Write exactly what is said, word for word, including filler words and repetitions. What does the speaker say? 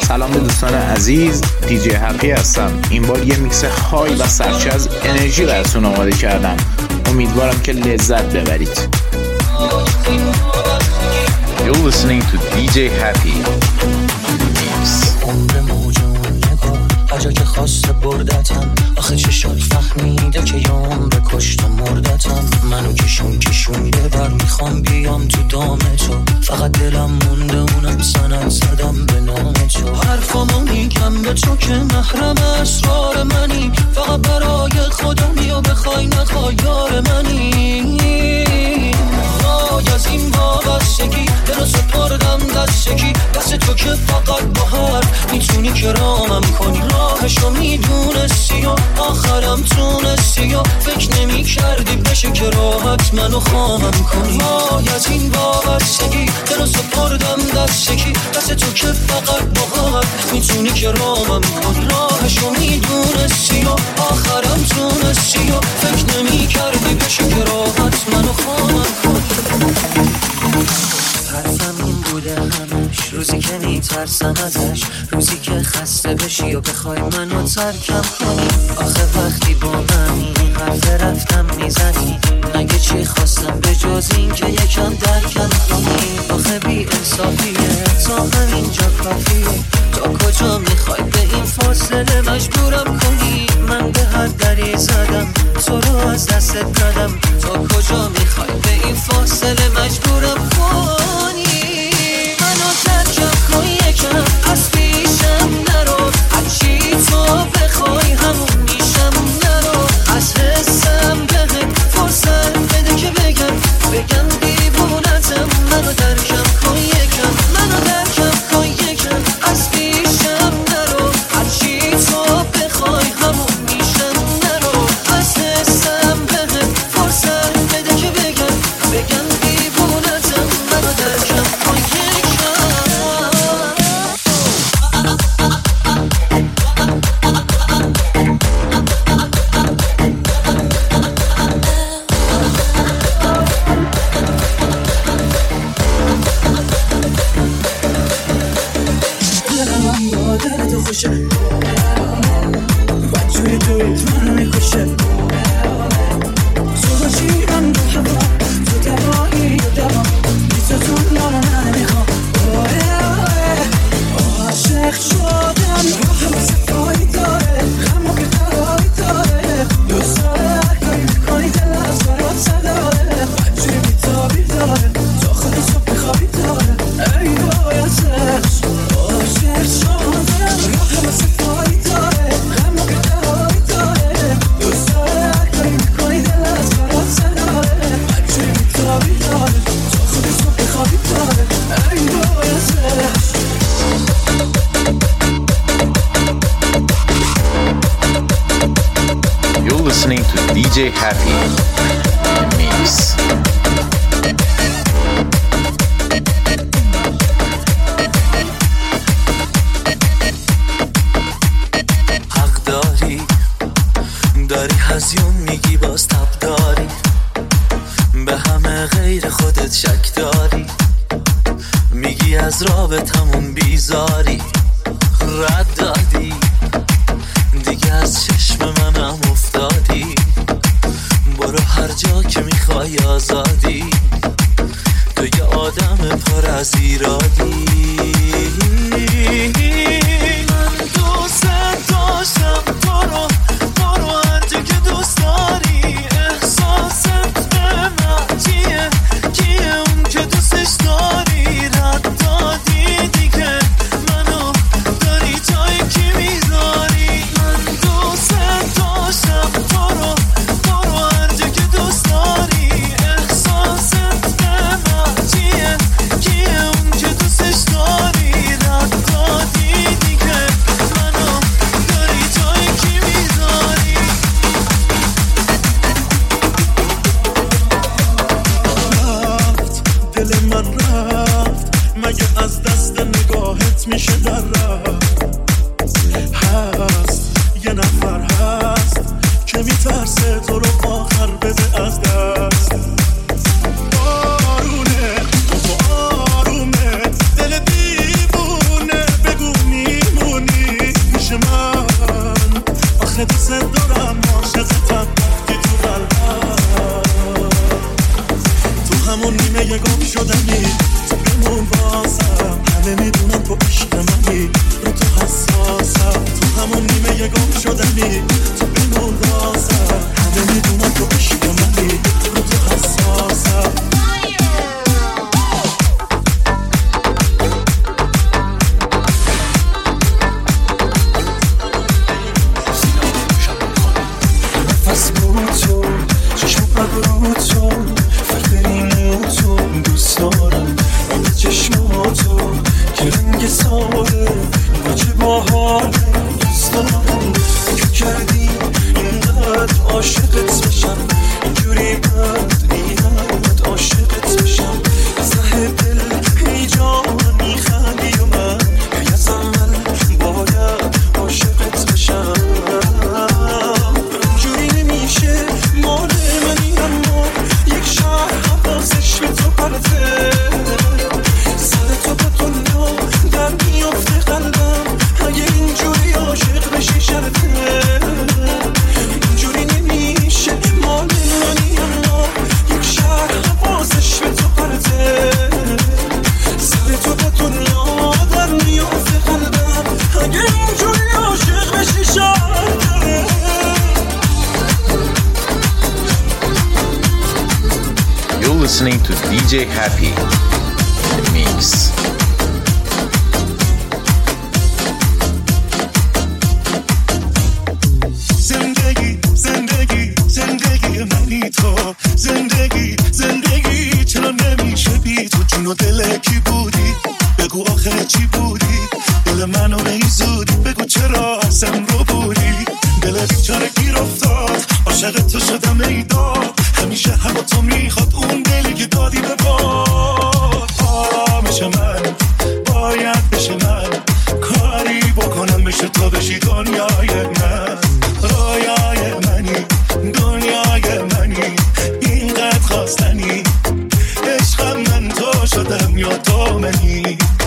سلام به دوستان عزیز، دیجی هپی هستم. این بار یه میکس های و سرچه از انرژی براتون آماده کردم. امیدوارم که لذت ببرید. You're listening to دی جی Happy Mix. هر جا که خواسته بردتم، آخه چشات فهمیده که یام به کشت مردتم. منو کشون کشون یه بر میخوام بیام تو دام تو، فقط دلم مونده اونم سند زدم به نام تو. حرفامو میگم به تو که محرم اسرار منی، فقط برای خودم یا بخوای نخوای یار منی. وای از این وابستگی دلو سپردم دستگی، دست تو که فقط با حرف میتونی کرامم کنی. راهشو میدونستی و آخرم تونستی و فکر نمی کردی بشه که راحت منو خواهم کنی. وای از این وابستگی دلو سپردم دستگی، دست تو که فقط با حرف میتونی کرامم کنی. راهشو میدونستی و آخرم تونستی و فکر نمی کردی بشه که راحت منو خواهم کنی. حرفم این بوده همش، روزی که میترسم ازش، روزی که خسته بشی و بخوای منو ترکم کنی. آخه وقتی با منی حرف رفتم میزنی، مگه چی خواستم به جز این که یکم درکم کنی. آخه بی انصافیه تا همینجا کافیه، تا کجا میخوای به این فاصله مجبورم کنی. من به هر دری زدم تو رو از دست دادم، تا کجا میخوای به این فاصله مجبورم کنی. منو ترکم کن یکم از پیشم نرو، هرچی تو بخوای همون میشم نرو. از حسم بهت فرصت بده که بگم بگم دیوونتم. منو ترکم کن یکم، منو ترکم کن یکم از پیشم نرو، هرچی تو بخوای همون میشم نرو. از حسم بهت فرصت بده که بگم بگم دیوونتم. منو ترکم کن یکم. Listening to دی جی Happy Mix. حق داری داری هزیون میگی باز تب داری، به همه غیر خودت شک داری، میگی از رابطمون بیزاری. رد دادی دیگه از چشم منم افتادی، برو هر جا که میخوای آزادی. تو یه آدم پر از ایرادی. من دوست داشتم تو رو، برو هر جا که دوست داری. احساست به من چیه، کیه اون که دوستش داری. رد دادی دیگه منو داری جای کی میذاری. من دوست داشتم تو رو، برو هر جا که دوست داری. احساست به من چیه، کیه اون که دوستش داری. رد دادی دیگه منو داری جای کی میذاری. رفت دل من رفت، مگه از دست نگاهت میشه در رفت. هست یه نفر هست که میترسه تو رو آخر بده از دست. آرونه تو آرومه دل دیوونه، بگو میری رنگ ساده با چه باحال دوستان که کردی اینقدر عاشقت بشم اینجوری بد اینقدر عاشقت بشم از ته دل ای جان میخندی و من ای از اول باید عاشقت بشم اینجوری نمیشه مال منی اما یک شهر حواسش به تو پرته سر تو به دنیا در میافته قلبم اگه اینجوری عاشق بشی شرطه اینجوری نمیشه مال منی اما یک شهر حواسش به تو پرته سر تو به دنیا در میافته قلبم اگه اینجوری عاشق بشی شرطه You're listening to دی جی Happy The Mix. زندگی زندگی زندگی منی تو زندگی زندگی چرا نمیشه بی تو جون و دل کی بودی بگو آخه چی بودی دل منو به زودی بگو چرا ازم رو بودی دل بیچاره گیر افتاد عاشق تو شدم ای داد همیشه هوا تو میخواد اون دلی که دادی به باد آرامش من باید بشه من کاری بکنم بشه تو بشی دنیای من رویای منی دنیای منی اینقدر خواستنی عشقم من تو شدم یا تو منی